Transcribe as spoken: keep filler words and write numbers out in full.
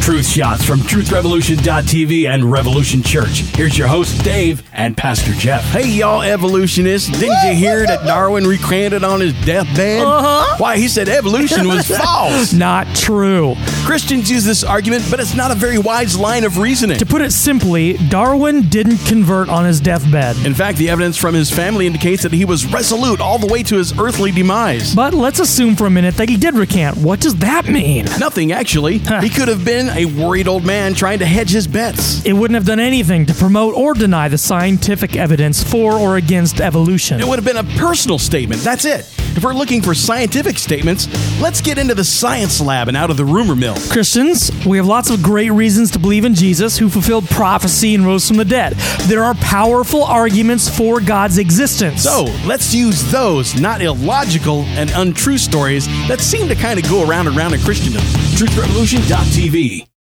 Truth Shots from truth revolution dot t v and Revolution Church. Here's your host, Dave, and Pastor Jeff. Hey, y'all evolutionists. Didn't you hear that Darwin recanted on his deathbed? Uh-huh. Why, he said evolution was false. Not true. Christians use this argument, but it's not a very wise line of reasoning. To put it simply, Darwin didn't convert on his deathbed. In fact, the evidence from his family indicates that he was resolute all the way to his earthly demise. But let's assume for a minute that he did recant. What does that mean? Nothing, actually. He could have been a worried old man trying to hedge his bets. It wouldn't have done anything to promote or deny the scientific evidence for or against evolution. It would have been a personal statement. That's it. If we're looking for scientific statements, let's get into the science lab and out of the rumor mill. Christians, we have lots of great reasons to believe in Jesus, who fulfilled prophecy and rose from the dead. There are powerful arguments for God's existence. So, let's use those not illogical and untrue stories that seem to kind of go around and around in Christendom. truth revolution dot t v